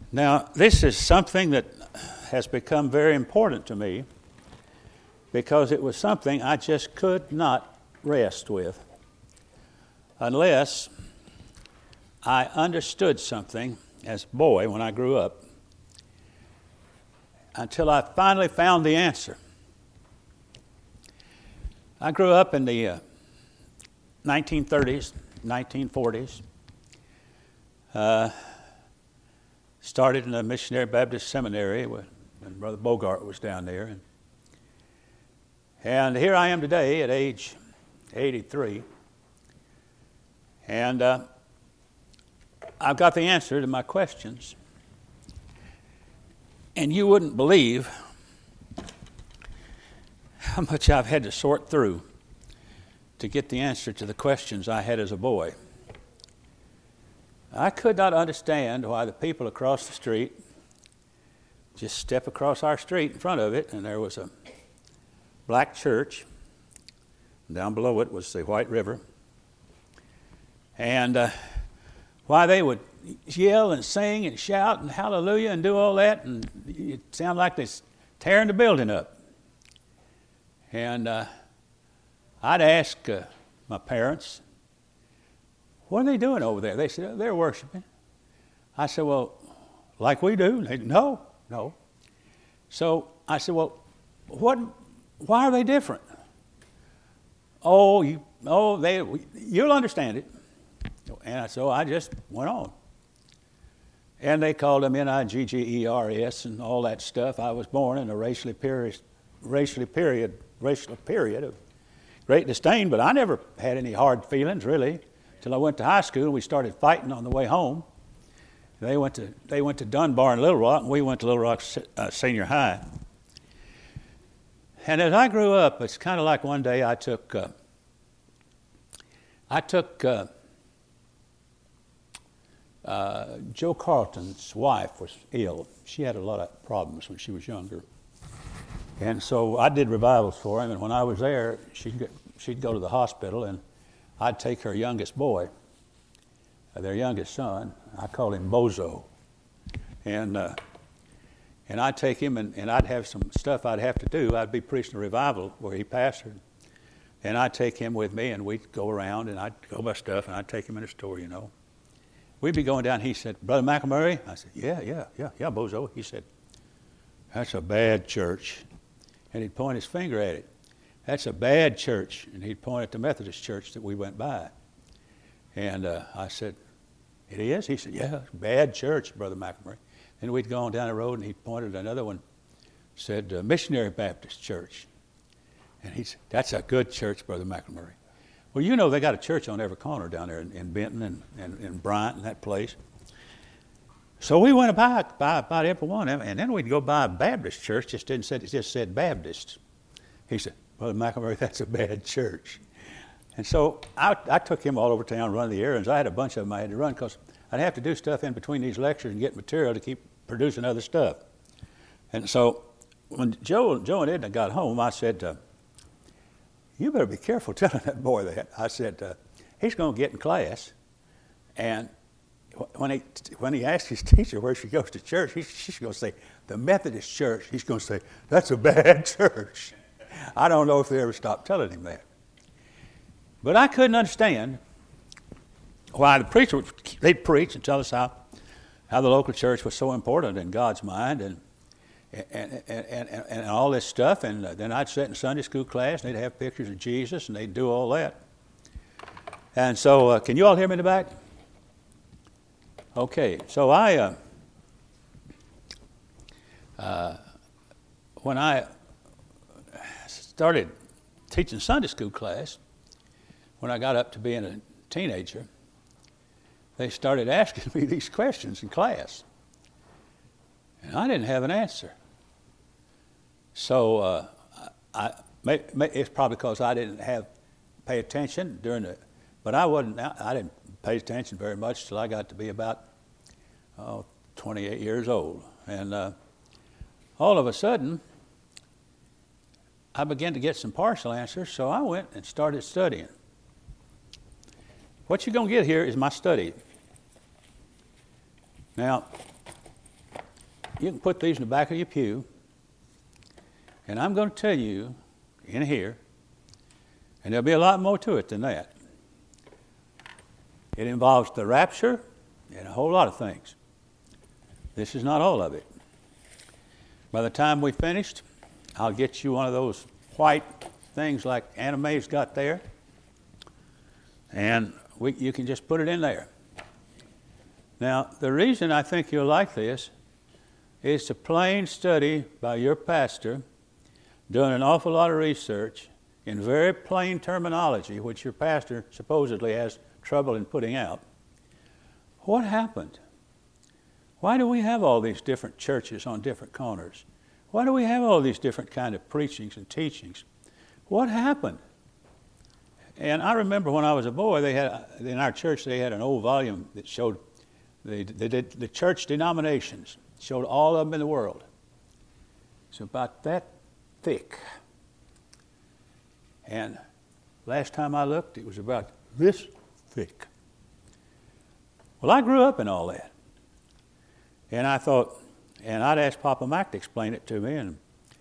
Now, this is something that has become very important to me because it was something I just could not rest with unless I understood something as a boy when I grew up until I finally found the answer. I grew up in the 1930s, 1940s. Started in a missionary Baptist seminary when Brother Bogart was down there. And here I am today at age 83. And I've got the answer to my questions. And you wouldn't believe how much I've had to sort through to get the answer to the questions I had as a boy. I could not understand why the people across the street, just step across our street in front of it, and there was a black church. Down below it was the White River. And why they would yell and sing and shout and hallelujah and do all that, and it sounded like they're tearing the building up. And I'd ask my parents, what are they doing over there? They said, they're worshiping. I said, well, like we do? They, no. So I said, well, why are they different? You'll understand it. And so I just went on. And they called them Niggers and all that stuff. I was born in a racial period of great disdain, but I never had any hard feelings, really, till I went to high school. We started fighting on the way home. They went to Dunbar and Little Rock, and we went to Little Rock Senior High. And as I grew up, it's kind of like one day I took Joe Carlton's wife was ill. She had a lot of problems when she was younger. And so I did revivals for him, and when I was there, she'd go to the hospital, and I'd take her youngest boy, their youngest son. I called him Bozo. And I'd take him, and I'd have some stuff I'd have to do. I'd be preaching a revival where he pastored. And I'd take him with me, and we'd go around, and I'd go by stuff, and I'd take him in the store, We'd be going down. He said, Brother McElmurray? I said, yeah, Bozo. He said, that's a bad church. And he'd point his finger at it. That's a bad church. And he'd point at the Methodist church that we went by. And I said, it is? He said, yeah, bad church, Brother McElmurray. Then we'd go on down the road, and he pointed at another one, said, Missionary Baptist Church. And he said, that's a good church, Brother McElmurray. Well, they got a church on every corner down there in Benton and Bryant and that place. So we went by about every one of them, and then we'd go by a Baptist church. It just said Baptist. He said, Brother McElmurray, that's a bad church. And so I took him all over town running the errands. I had a bunch of them I had to run because I'd have to do stuff in between these lectures and get material to keep producing other stuff. And so when Joe and Edna got home, I said, you better be careful telling that boy that. I said, he's going to get in class, and when he asks his teacher where she goes to church, she's going to say, the Methodist church. He's going to say, that's a bad church. I don't know if they ever stopped telling him that. But I couldn't understand why the preacher, they'd preach and tell us how the local church was so important in God's mind and all this stuff. And then I'd sit in Sunday school class, and they'd have pictures of Jesus, and they'd do all that. And so, can you all hear me in the back? Okay, so when I started teaching Sunday school class, when I got up to being a teenager, they started asking me these questions in class. And I didn't have an answer. So it's probably because I didn't pay attention but I didn't pay attention very much till I got to be about 28 years old. And all of a sudden, I began to get some partial answers, so I went and started studying. What you're going to get here is my study. Now, you can put these in the back of your pew, and I'm going to tell you in here, and there'll be a lot more to it than that. It involves the rapture and a whole lot of things. This is not all of it. By the time we finished, I'll get you one of those white things like Anna Mae's got there, and you can just put it in there. Now, the reason I think you'll like this is a plain study by your pastor, doing an awful lot of research in very plain terminology, which your pastor supposedly has trouble in putting out. What happened? Why do we have all these different churches on different corners? Why do we have all these different kind of preachings and teachings? What happened? And I remember when I was a boy, they had in our church they had an old volume that showed the church denominations, showed all of them in the world. It's about that thick. And last time I looked, it was about this thick. Well, I grew up in all that. And I thought, and I'd asked Papa Mac to explain it to me, and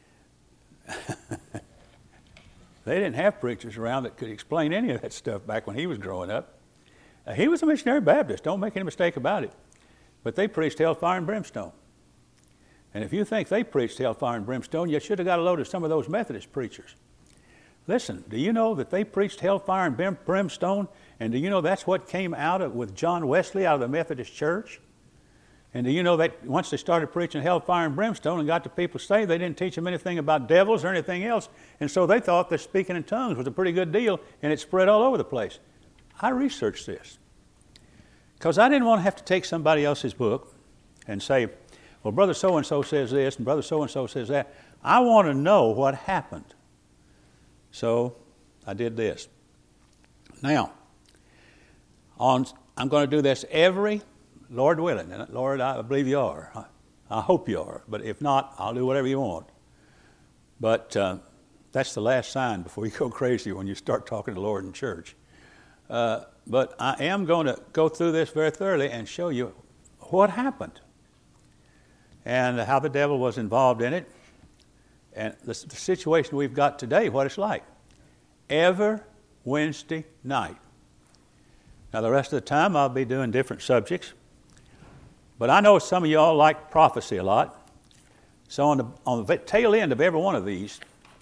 they didn't have preachers around that could explain any of that stuff back when he was growing up. He was a missionary Baptist, don't make any mistake about it. But they preached hellfire and brimstone. And if you think they preached hellfire and brimstone, you should have got a load of some of those Methodist preachers. Listen, do you know that they preached hellfire and brimstone? And do you know that's what came out with John Wesley out of the Methodist Church? And do you know that once they started preaching hellfire and brimstone and got the people saved, they didn't teach them anything about devils or anything else. And so they thought that speaking in tongues was a pretty good deal, and it spread all over the place. I researched this because I didn't want to have to take somebody else's book and say, well, Brother so-and-so says this and Brother so-and-so says that. I want to know what happened. So I did this. Now, I'm going to do this every Lord willing. And Lord, I believe you are. I hope you are. But if not, I'll do whatever you want. But that's the last sign before you go crazy when you start talking to the Lord in church. But I am going to go through this very thoroughly and show you what happened and how the devil was involved in it and the situation we've got today, what it's like. Every Wednesday night. Now, the rest of the time, I'll be doing different subjects. But I know some of you all like prophecy a lot. So on the tail end of every one of these,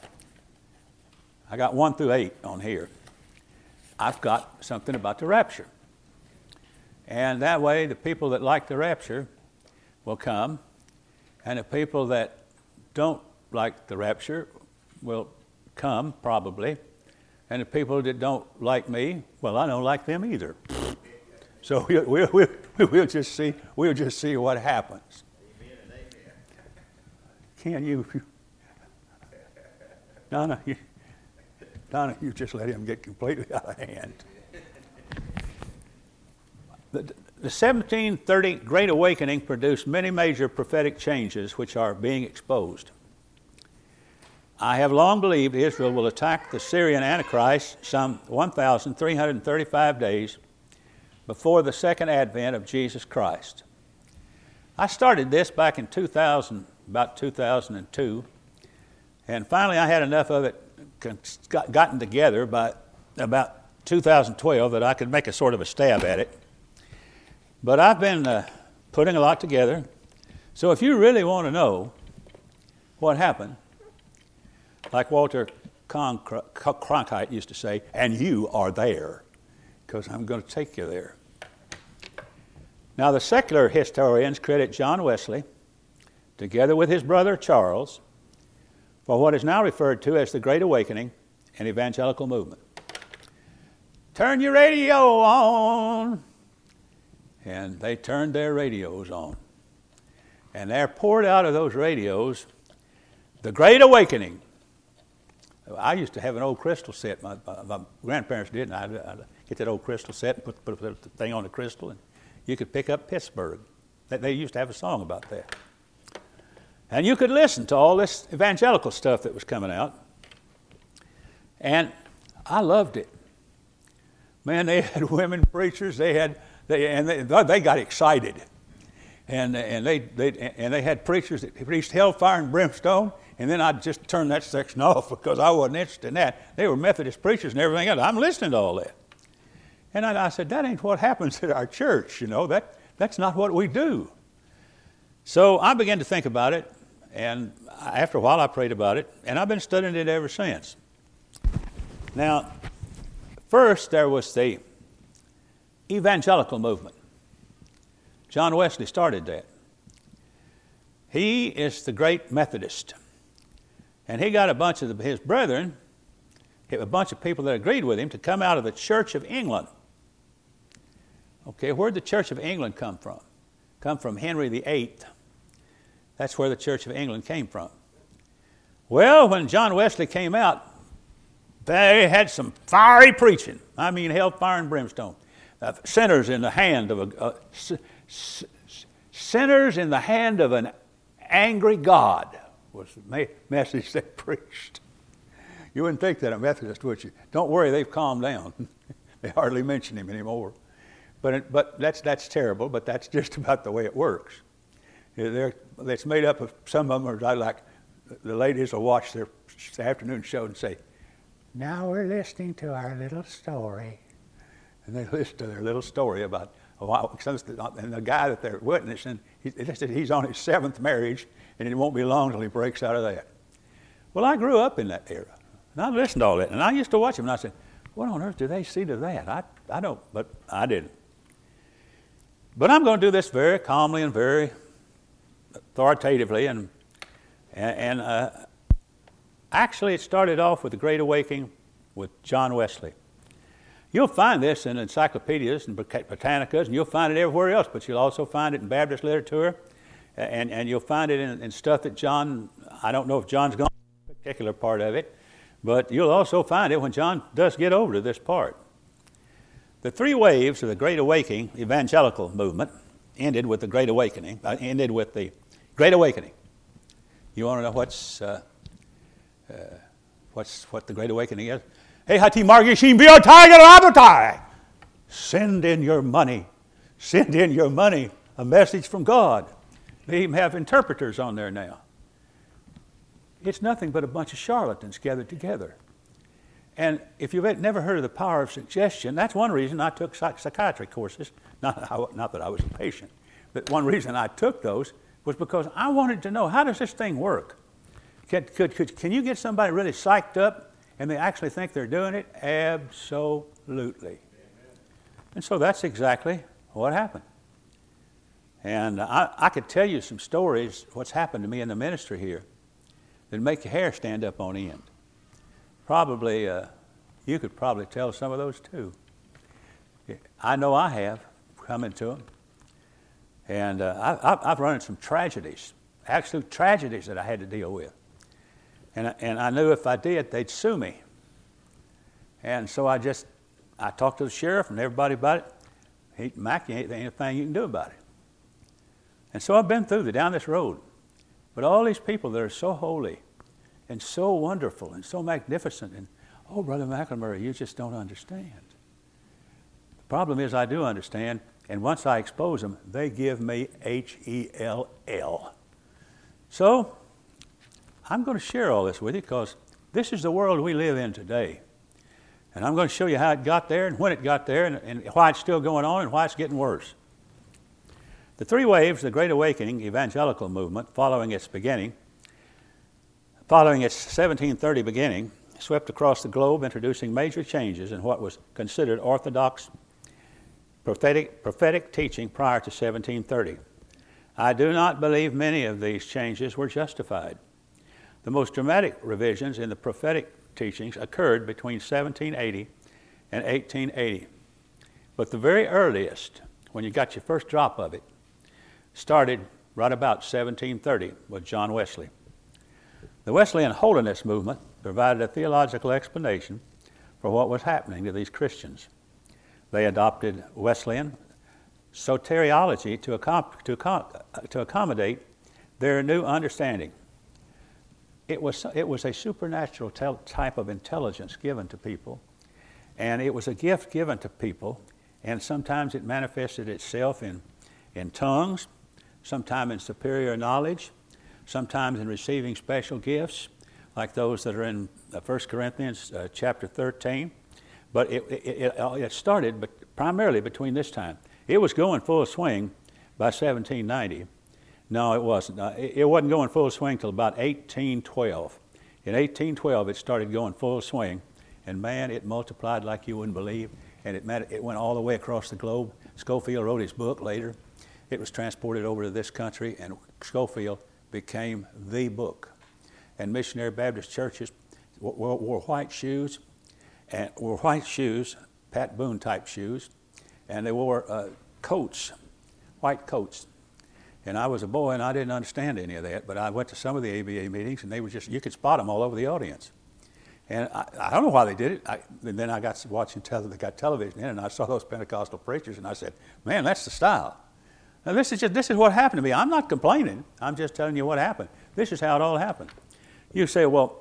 I got 1 through 8 on here. I've got something about the rapture. And that way, the people that like the rapture will come, and the people that don't like the rapture will come, probably. And the people that don't like me, well, I don't like them either. So we'll just see what happens. Amen and amen. Can you, Donna, you just let him get completely out of hand. The 1730 Great Awakening produced many major prophetic changes which are being exposed. I have long believed Israel will attack the Syrian Antichrist some 1,335 days before the second advent of Jesus Christ. I started this back in about 2002, and finally I had enough of it gotten together by about 2012 that I could make a sort of a stab at it. But I've been putting a lot together. So if you really want to know what happened, like Walter Cronkite used to say, and you are there, because I'm going to take you there. Now, the secular historians credit John Wesley, together with his brother Charles, for what is now referred to as the Great Awakening and Evangelical Movement. Turn your radio on. And they turned their radios on. And there poured out of those radios the Great Awakening. I used to have an old crystal set. My grandparents did, and I'd get that old crystal set and put the thing on the crystal, and you could pick up Pittsburgh. They used to have a song about that. And you could listen to all this evangelical stuff that was coming out. And I loved it. Man, they had women preachers. They got excited. and they had preachers that preached hellfire and brimstone, and then I'd just turn that section off because I wasn't interested in that. They were Methodist preachers and everything else. I'm listening to all that. And I said, that ain't what happens at our church, That's not what we do. So I began to think about it, and after a while I prayed about it, and I've been studying it ever since. Now, first there was the evangelical movement. John Wesley started that. He is the great Methodist. And he got a bunch of his brethren, a bunch of people that agreed with him, to come out of the Church of England. Okay, where'd the Church of England come from? Come from Henry VIII. That's where the Church of England came from. Well, when John Wesley came out, they had some fiery preaching. I mean, hellfire and brimstone. Sinners in the hand of sinners in the hand of an angry God was the message they preached. You wouldn't think that a Methodist, would you? Don't worry, they've calmed down. They hardly mention him anymore. But that's terrible, but that's just about the way it works. It's made up of, some of them are like, the ladies will watch their afternoon show and say, now we're listening to our little story. And they listen to their little story about, and the guy that they're witnessing, he's on his 7th marriage, and it won't be long till he breaks out of that. Well, I grew up in that era, and I listened to all that, and I used to watch them, and I said, what on earth do they see to that? I don't, but I didn't. But I'm going to do this very calmly and very authoritatively, and actually it started off with the Great Awakening with John Wesley. You'll find this in encyclopedias and Britannicas, and you'll find it everywhere else, but you'll also find it in Baptist literature, and you'll find it in stuff that John, I don't know if John's gone to a particular part of it, but you'll also find it when John does get over to this part. The 3 waves of the Great Awakening evangelical movement ended with the Great Awakening. You want to know what the Great Awakening is? Hey, hati margishim biotai. Send in your money. Send in your money. A message from God. They even have interpreters on there now. It's nothing but a bunch of charlatans gathered together. And if you've never heard of the power of suggestion, that's one reason I took psychiatry courses. Not that I was a patient, but one reason I took those was because I wanted to know, how does this thing work? Can you get somebody really psyched up and they actually think they're doing it? Absolutely. And so that's exactly what happened. And I could tell you some stories, what's happened to me in the ministry here, that make your hair stand up on end. Probably, you could probably tell some of those too. I know I have come into them. And I've run into some tragedies, absolute tragedies that I had to deal with. And I knew if I did, they'd sue me. And so I talked to the sheriff and everybody about it. Mac, ain't anything you can do about it. And so I've been down this road. But all these people that are so holy and so wonderful and so magnificent, and, oh, Brother McLemore, you just don't understand. The problem is I do understand, and once I expose them, they give me Hell. So I'm going to share all this with you because this is the world we live in today. And I'm going to show you how it got there and when it got there and why it's still going on and why it's getting worse. The 3 waves of the Great Awakening evangelical movement following its 1730 beginning, swept across the globe, introducing major changes in what was considered orthodox prophetic teaching prior to 1730. I do not believe many of these changes were justified. The most dramatic revisions in the prophetic teachings occurred between 1780 and 1880. But the very earliest, when you got your first drop of it, started right about 1730 with John Wesley. The Wesleyan holiness movement provided a theological explanation for what was happening to these Christians. They adopted Wesleyan soteriology to accommodate their new understanding. It was a supernatural type of intelligence given to people, and it was a gift given to people, and sometimes it manifested itself in tongues, sometimes in superior knowledge, sometimes in receiving special gifts, like those that are in 1 Corinthians chapter 13. But it started primarily between this time. It was going full swing by 1790. No, it wasn't. It wasn't going full swing till about 1812. In 1812, it started going full swing, and man, it multiplied like you wouldn't believe, and it went all the way across the globe. Scofield wrote his book later. It was transported over to this country, and Scofield became the book. And missionary Baptist churches wore white shoes, Pat Boone type shoes, and they wore coats, white coats. And I was a boy, and I didn't understand any of that, but I went to some of the ABA meetings, and they were just, you could spot them all over the audience. And I don't know why they did it. And then I got watching they got television in, and I saw those Pentecostal preachers, and I said, man, that's the style. Now this is what happened to me. I'm not complaining. I'm just telling you what happened. This is how it all happened. You say, well,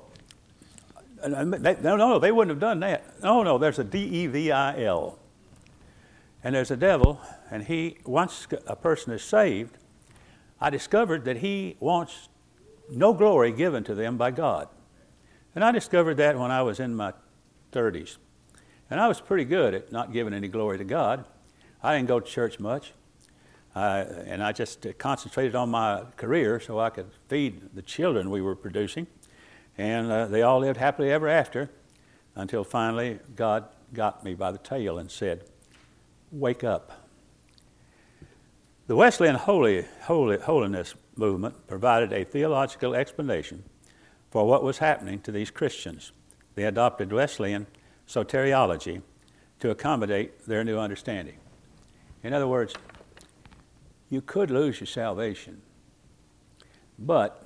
no, they wouldn't have done that. No, there's a devil. And there's a devil, and once a person is saved, I discovered that he wants no glory given to them by God. And I discovered that when I was in my 30s. And I was pretty good at not giving any glory to God. I didn't go to church much. And I just concentrated on my career so I could feed the children we were producing. And they all lived happily ever after until finally God got me by the tail and said, wake up. The Wesleyan holiness movement provided a theological explanation for what was happening to these Christians. They adopted Wesleyan soteriology to accommodate their new understanding. In other words, you could lose your salvation, but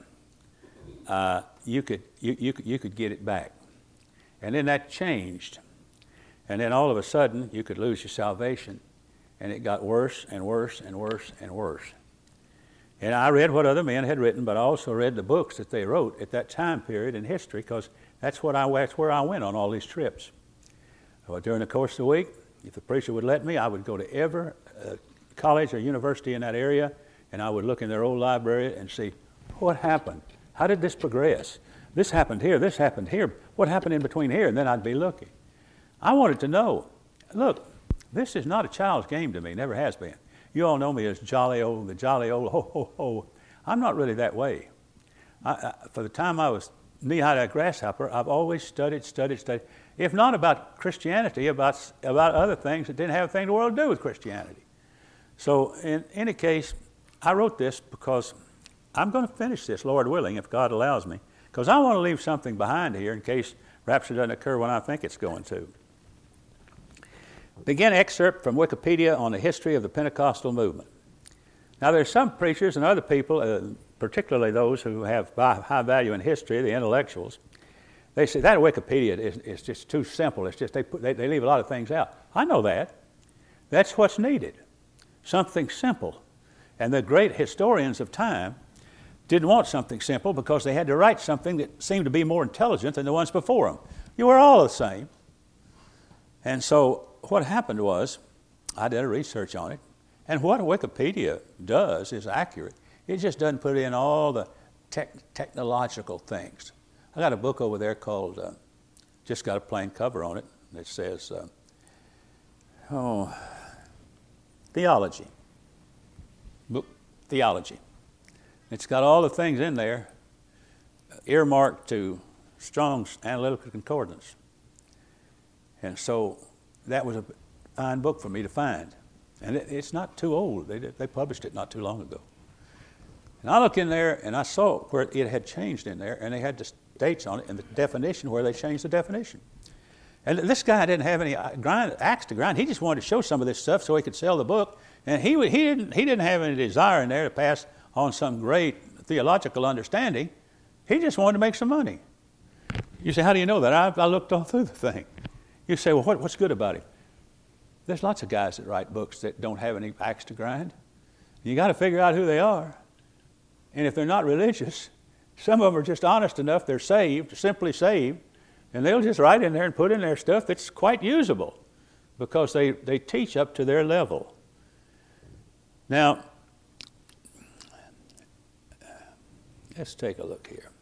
you could get it back. And then that changed. And then all of a sudden, you could lose your salvation, and it got worse and worse and worse and worse. And I read what other men had written, but I also read the books that they wrote at that time period in history, because that's where I went on all these trips. Well, during the course of the week, if the preacher would let me, I would go to every college or university in that area, and I would look in their old library and see what happened. How did this progress? This happened here, this happened here. What happened in between here? And then I'd be looking. I wanted to know, look, this is not a child's game to me, never has been. You all know me as the jolly old, ho, ho, ho. I'm not really that way. For the time I was knee-high to a grasshopper, I've always studied. If not about Christianity, about other things that didn't have a thing in the world to do with Christianity. So in any case, I wrote this because I'm going to finish this, Lord willing, if God allows me, because I want to leave something behind here in case rapture doesn't occur when I think it's going to. Begin excerpt from Wikipedia on the history of the Pentecostal movement. Now, there's some preachers and other people, particularly those who have high value in history, the intellectuals, they say that Wikipedia is just too simple. It's just they leave a lot of things out. I know that. That's what's needed. Something simple. And the great historians of time didn't want something simple because they had to write something that seemed to be more intelligent than the ones before them. You were all the same. And so what happened was, I did a research on it, and what Wikipedia does is accurate. It just doesn't put in all the technological things. I got a book over there called, just got a plain cover on it, that says, Theology. Book, Theology. It's got all the things in there earmarked to Strong's Analytical Concordance. And so that was a fine book for me to find. And it's not too old. They published it not too long ago. And I look in there, and I saw where it had changed in there, and they had the dates on it and the definition where they changed the definition. And this guy didn't have any axe to grind. He just wanted to show some of this stuff so he could sell the book. And he didn't have any desire in there to pass on some great theological understanding. He just wanted to make some money. You say, how do you know that? I looked all through the thing. You say, well, what's good about him? There's lots of guys that write books that don't have any axe to grind. You got to figure out who they are. And if they're not religious, some of them are just honest enough, they're saved, simply saved, and they'll just write in there and put in their stuff that's quite usable because they teach up to their level. Now, Let's take a look here.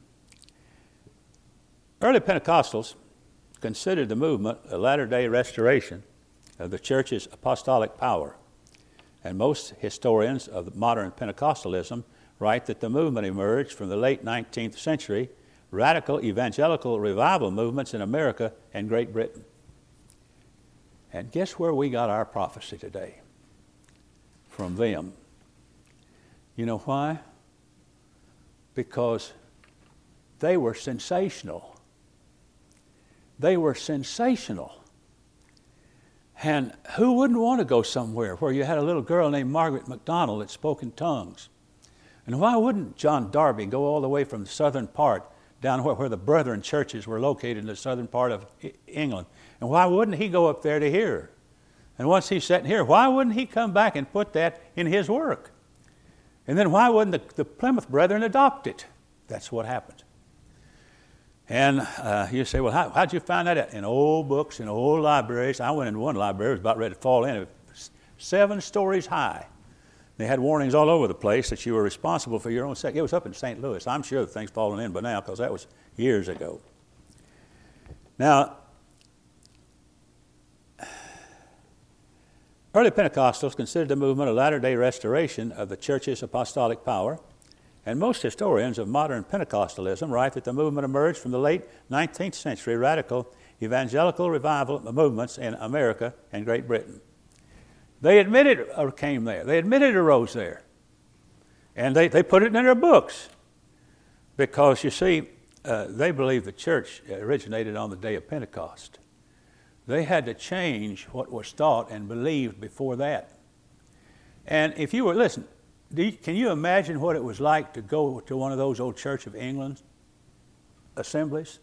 Early Pentecostals considered the movement a latter-day restoration of the church's apostolic power, and most historians of modern Pentecostalism write that the movement emerged from the late 19th century radical evangelical revival movements in America and Great Britain. And guess where we got our prophecy today? From them. You know why? Because they were sensational. They were sensational. And who wouldn't want to go somewhere where you had a little girl named Margaret MacDonald that spoke in tongues? And why wouldn't John Darby go all the way from the southern part down where the brethren churches were located in the southern part of England? And why wouldn't he go up there to hear? And once he's sitting here, why wouldn't he come back and put that in his work? And then why wouldn't the Plymouth brethren adopt it? That's what happened. And you say, well, how'd you find that out? In old books, in old libraries. I went into one library, it was about ready to fall in. It was 7 stories high. They had warnings all over the place that you were responsible for your own safety. It was up in St. Louis. I'm sure the thing's fallen in by now because that was years ago. Now, early Pentecostals considered the movement a latter-day restoration of the church's apostolic power, and most historians of modern Pentecostalism write that the movement emerged from the late 19th century radical evangelical revival movements in America and Great Britain. They admitted it came there. They admitted it arose there. And they put it in their books because, you see, they believe the church originated on the day of Pentecost. They had to change what was thought and believed before that. And if you were, listen, can you imagine what it was like to go to one of those old Church of England assemblies?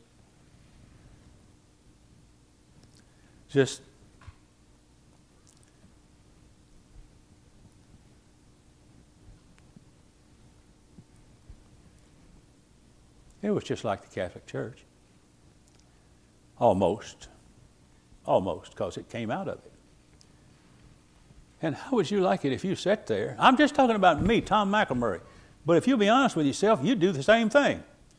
Just it was just like the Catholic Church. Almost, because it came out of it. And how would you like it if you sat there? I'm just talking about me, Tom McElmurray. But if you'll be honest with yourself, you'd do the same thing.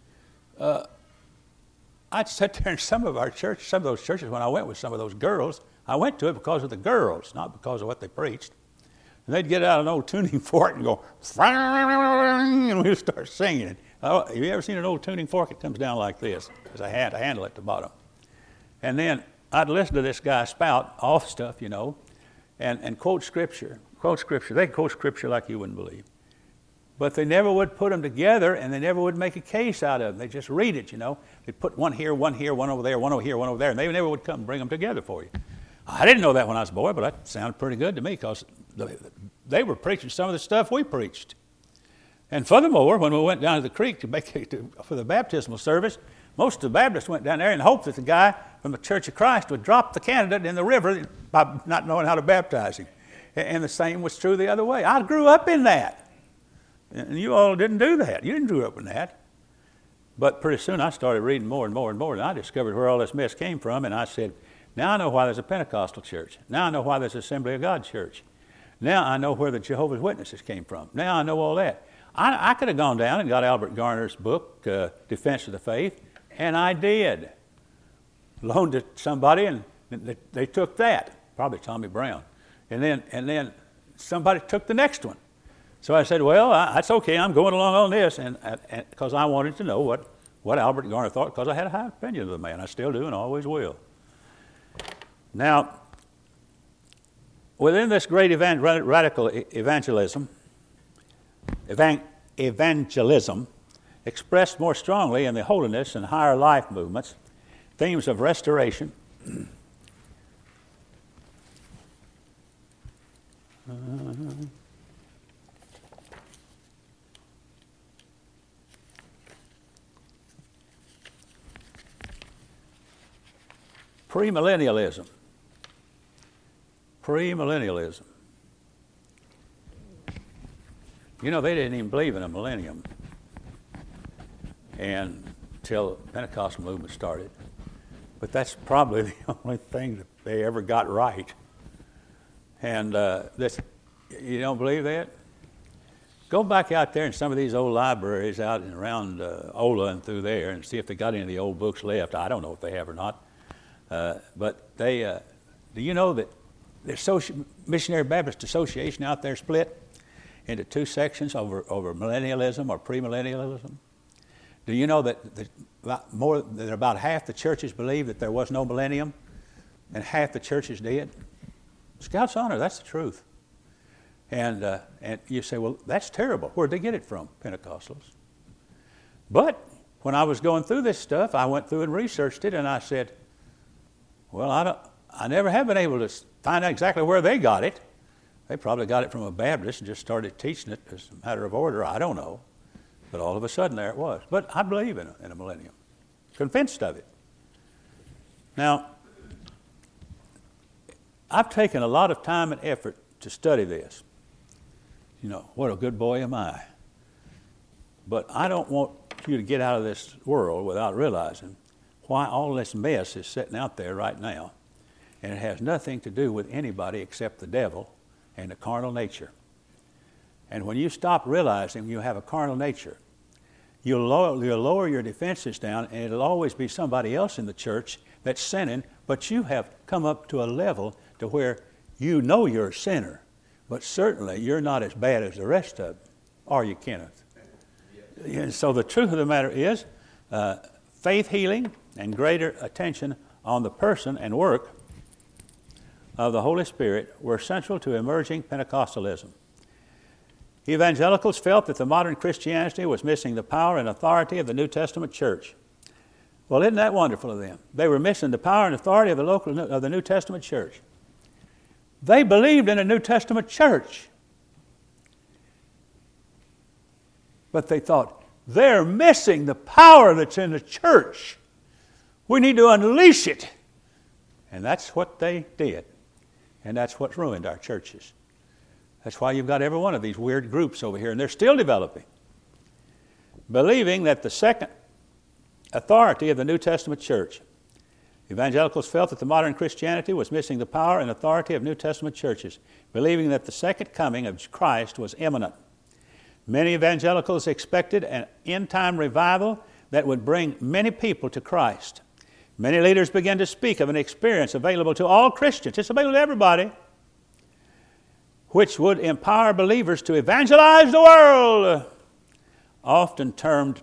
I'd sit there in some of those churches when I went with some of those girls. I went to it because of the girls, not because of what they preached. And they'd get out an old tuning fork and go, and we'd start singing it. Have you ever seen an old tuning fork? It comes down like this. There's a handle at the bottom. And then I'd listen to this guy spout off stuff, you know, and quote Scripture. They quote Scripture like you wouldn't believe. But they never would put them together, and they never would make a case out of them. They just read it, you know. They'd put one here, one over there, one over here, one over there, and they never would come and bring them together for you. I didn't know that when I was a boy, but that sounded pretty good to me because they were preaching some of the stuff we preached. And furthermore, when we went down to the creek for the baptismal service, most of the Baptists went down there in hope that the guy from the Church of Christ would drop the candidate in the river by not knowing how to baptize him. And the same was true the other way. I grew up in that. And you all didn't do that. You didn't grow up in that. But pretty soon I started reading more and more and more, and I discovered where all this mess came from, and I said, now I know why there's a Pentecostal church. Now I know why there's an Assembly of God church. Now I know where the Jehovah's Witnesses came from. Now I know all that. I could have gone down and got Albert Garner's book, Defense of the Faith, and I did. Loaned it to somebody, and they took that, probably Tommy Brown. And then somebody took the next one. So I said, well, that's okay, I'm going along on this, and because I wanted to know what Albert Garner thought, because I had a high opinion of the man. I still do and always will. Now, within this great radical evangelism expressed more strongly in the holiness and higher life movements, themes of restoration, premillennialism. You know, they didn't even believe in a millennium until the Pentecostal movement started. But that's probably the only thing that they ever got right. And you don't believe that? Go back out there in some of these old libraries out and around Ola and through there and see if they got any of the old books left. I don't know if they have or not. But they, do you know that the Missionary Baptist Association out there split into two sections over millennialism or premillennialism? Do you know that about half the churches believe that there was no millennium and half the churches did? Scout's honor, that's the truth. And you say, well, that's terrible. Where'd they get it from? Pentecostals. But when I was going through this stuff, I went through and researched it, and I said, well, I never have been able to find out exactly where they got it. They probably got it from a Baptist and just started teaching it as a matter of order. I don't know. But all of a sudden there it was. But I believe in a millennium. Convinced of it. Now, I've taken a lot of time and effort to study this. You know, what a good boy am I. But I don't want you to get out of this world without realizing why all this mess is sitting out there right now. And it has nothing to do with anybody except the devil and the carnal nature. And when you stop realizing you have a carnal nature, you'll lower your defenses down, and it'll always be somebody else in the church that's sinning, but you have come up to a level to where you know you're a sinner, but certainly you're not as bad as the rest of them. Are you, Kenneth? Yes. And so the truth of the matter is, faith healing and greater attention on the person and work of the Holy Spirit were central to emerging Pentecostalism. Evangelicals felt that the modern Christianity was missing the power and authority of the New Testament church. Well, isn't that wonderful of them? They were missing the power and authority of the New Testament church. They believed in a New Testament church. But they thought, they're missing the power that's in the church. We need to unleash it. And that's what they did. And that's what ruined our churches. That's why you've got every one of these weird groups over here, and they're still developing. Believing that the second authority of the New Testament church. Evangelicals felt that the modern Christianity was missing the power and authority of New Testament churches, believing that the second coming of Christ was imminent. Many evangelicals expected an end-time revival that would bring many people to Christ. Many leaders began to speak of an experience available to all Christians. It's available to everybody, which would empower believers to evangelize the world, often termed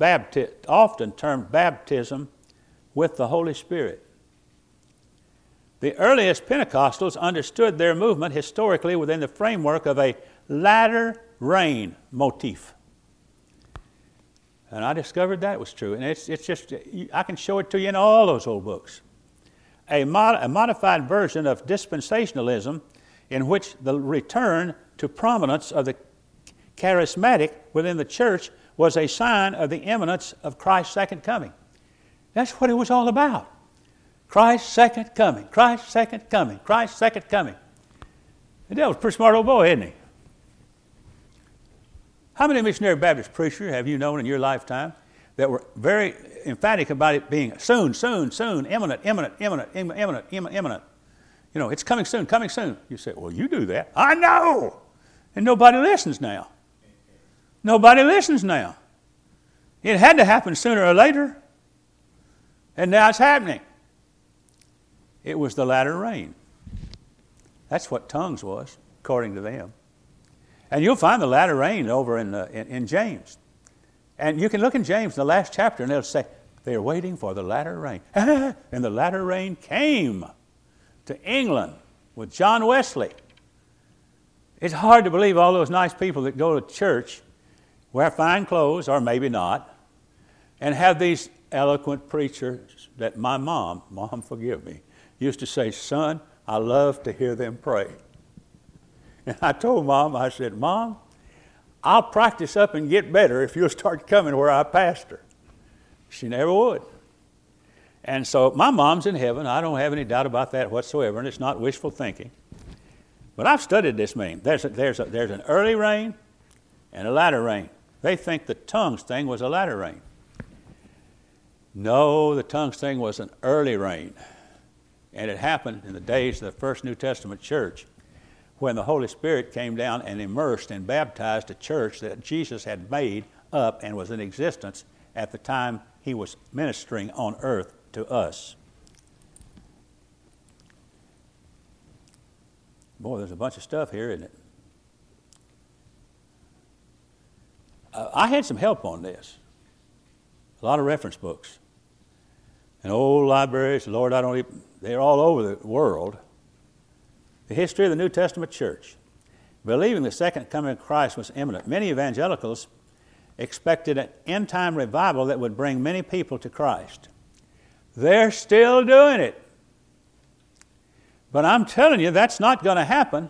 baptism with the Holy Spirit. The earliest Pentecostals understood their movement historically within the framework of a latter rain motif. And I discovered that was true. And it's just, I can show it to you in all those old books. A modified version of dispensationalism in which the return to prominence of the charismatic within the church was a sign of the imminence of Christ's second coming. That's what it was all about. Christ's second coming, Christ's second coming, Christ's second coming. The devil's a pretty smart old boy, isn't he? How many missionary Baptist preachers have you known in your lifetime that were very emphatic about it being soon, soon, soon, imminent, imminent, imminent, imminent, imminent? You know, it's coming soon, coming soon. You say, well, you do that. I know. And nobody listens now. Nobody listens now. It had to happen sooner or later. And now it's happening. It was the latter rain. That's what tongues was, according to them. And you'll find the latter rain over in James. And you can look in James, the last chapter, and it'll say, they're waiting for the latter rain. And the latter rain came to England with John Wesley. It's hard to believe all those nice people that go to church, wear fine clothes, or maybe not, and have these eloquent preachers that my mom forgive me, used to say, son, I love to hear them pray. And I told Mom, I said, Mom, I'll practice up and get better if you'll start coming where I pastor. She never would. And so my mom's in heaven. I don't have any doubt about that whatsoever, and it's not wishful thinking. But I've studied this mean. There's an early rain and a latter rain. They think the tongues thing was a latter rain. No, the tongues thing was an early rain. And it happened in the days of the first New Testament church, when the Holy Spirit came down and immersed and baptized a church that Jesus had made up and was in existence at the time he was ministering on earth to us. Boy, there's a bunch of stuff here, isn't it? I had some help on this. A lot of reference books. And old libraries, Lord, they're all over the world. The history of the New Testament church. Believing the second coming of Christ was imminent. Many evangelicals expected an end-time revival that would bring many people to Christ. They're still doing it. But I'm telling you, that's not going to happen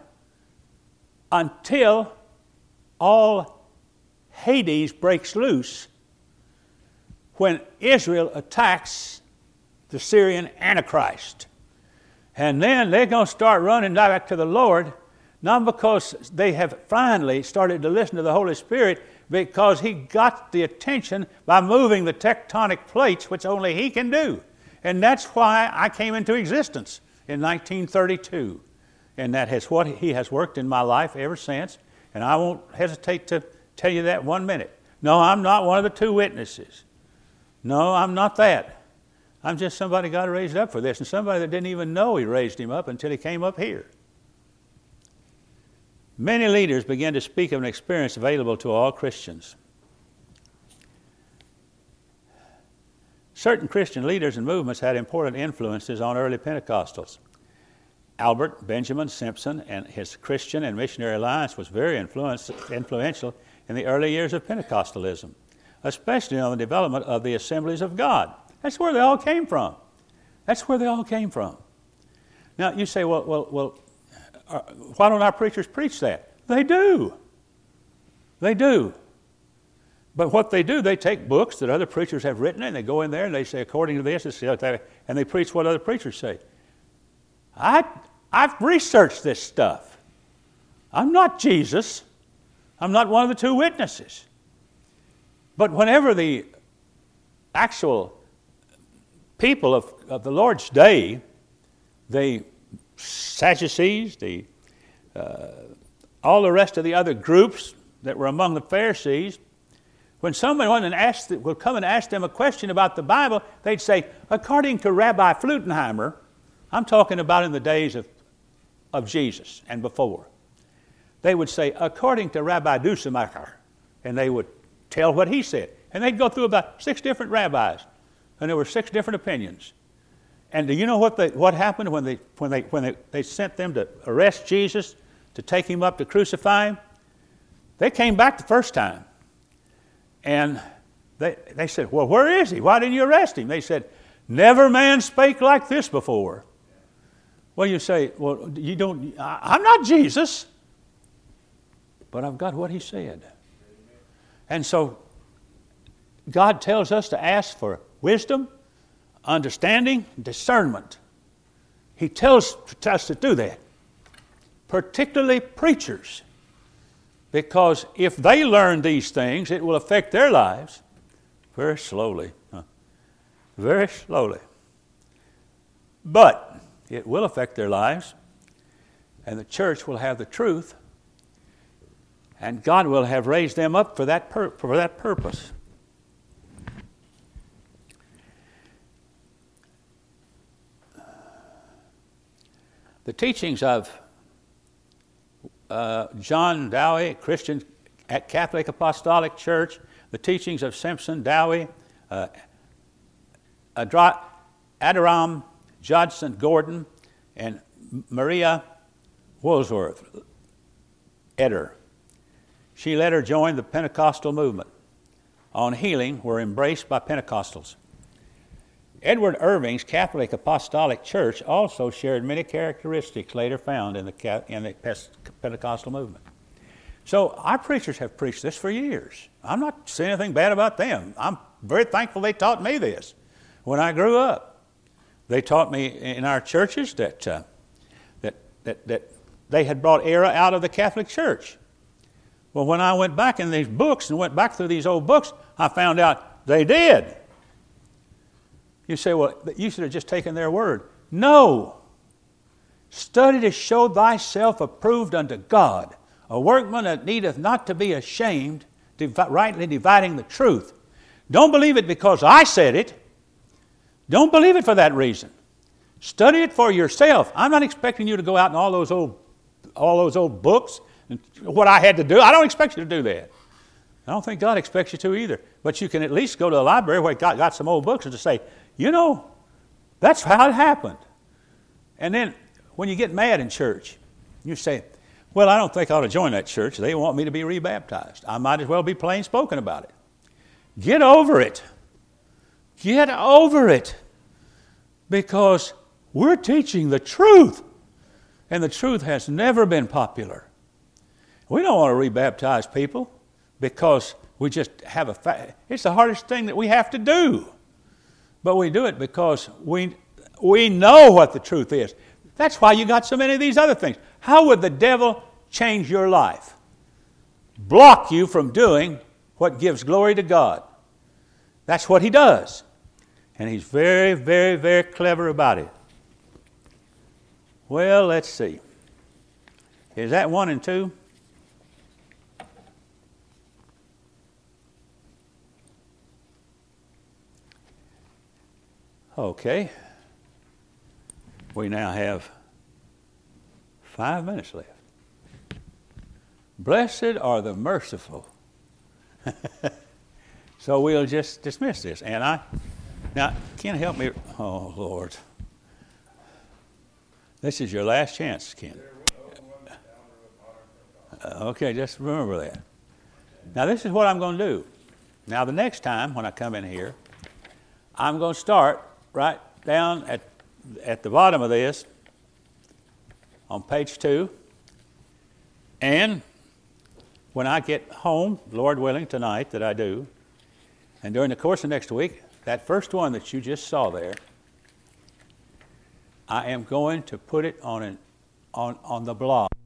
until all Hades breaks loose when Israel attacks the Syrian Antichrist. And then they're going to start running back to the Lord, not because they have finally started to listen to the Holy Spirit, because he got the attention by moving the tectonic plates, which only he can do. And that's why I came into existence in 1932. And that is what he has worked in my life ever since. And I won't hesitate to tell you that 1 minute. No, I'm not one of the two witnesses. No, I'm not that. I'm just somebody God raised up for this, and somebody that didn't even know he raised him up until he came up here. Many leaders began to speak of an experience available to all Christians. Certain Christian leaders and movements had important influences on early Pentecostals. Albert Benjamin Simpson and his Christian and Missionary Alliance was very influential in the early years of Pentecostalism, especially on the development of the Assemblies of God. That's where they all came from. That's where they all came from. Now, you say, well, why don't our preachers preach that? They do. They do. But what they do, they take books that other preachers have written, and they go in there and they say, according to this, and they preach what other preachers say. I've researched this stuff. I'm not Jesus. I'm not one of the two witnesses. But whenever the actual people of the Lord's day, the Sadducees, all the rest of the other groups that were among the Pharisees, when someone would come and ask them a question about the Bible, they'd say, according to Rabbi Flutenheimer, I'm talking about in the days of Jesus and before, they would say, according to Rabbi Dussemacher, and they would tell what he said. And they'd go through about 6 different rabbis, and there were 6 different opinions. And do you know what happened when they sent them to arrest Jesus, to take him up to crucify him? They came back the first time. And they said, well, where is he? Why didn't you arrest him? They said, never man spake like this before. Well, you say, well, I'm not Jesus, but I've got what he said. And so God tells us to ask for wisdom, understanding, discernment. He tells us to do that, particularly preachers. Because if they learn these things, it will affect their lives very slowly. Very slowly. But it will affect their lives, and the church will have the truth, and God will have raised them up for that purpose. The teachings of John Dowie, Christian at Catholic Apostolic Church, the teachings of Simpson, Dowie, Adoram, Judson, Gordon, and Maria Woolsworth, Eder. She later joined the Pentecostal movement on healing, were embraced by Pentecostals. Edward Irving's Catholic Apostolic Church also shared many characteristics later found in the Pentecostal movement. So our preachers have preached this for years. I'm not saying anything bad about them. I'm very thankful they taught me this when I grew up. They taught me in our churches that they had brought error out of the Catholic Church. Well, when I went back in these books and went back through these old books, I found out they did. You say, well, you should have just taken their word. No. Study to show thyself approved unto God, a workman that needeth not to be ashamed, rightly dividing the truth. Don't believe it because I said it. Don't believe it for that reason. Study it for yourself. I'm not expecting you to go out in all those old books and what I had to do. I don't expect you to do that. I don't think God expects you to either. But you can at least go to the library where got some old books and to say, that's how it happened. And then when you get mad in church, you say, well, I don't think I ought to join that church. They want me to be rebaptized. I might as well be plain spoken about it. Get over it. Get over it. Because we're teaching the truth. And the truth has never been popular. We don't want to rebaptize people because we just have it's the hardest thing that we have to do. But we do it because we know what the truth is. That's why you got so many of these other things. How would the devil change your life? Block you from doing what gives glory to God. That's what he does. And he's very, very, very clever about it. Well, let's see. Is that 1 and 2? Okay. We now have 5 minutes left. Blessed are the merciful. So we'll just dismiss this. And now, Ken, help me. Oh, Lord. This is your last chance, Ken. Okay, just remember that. Now, this is what I'm going to do. Now, the next time when I come in here, I'm going to start right down at the bottom of this on page 2. And when I get home, Lord willing, tonight that I do, and during the course of next week, that first one that you just saw there, I am going to put it on the blog.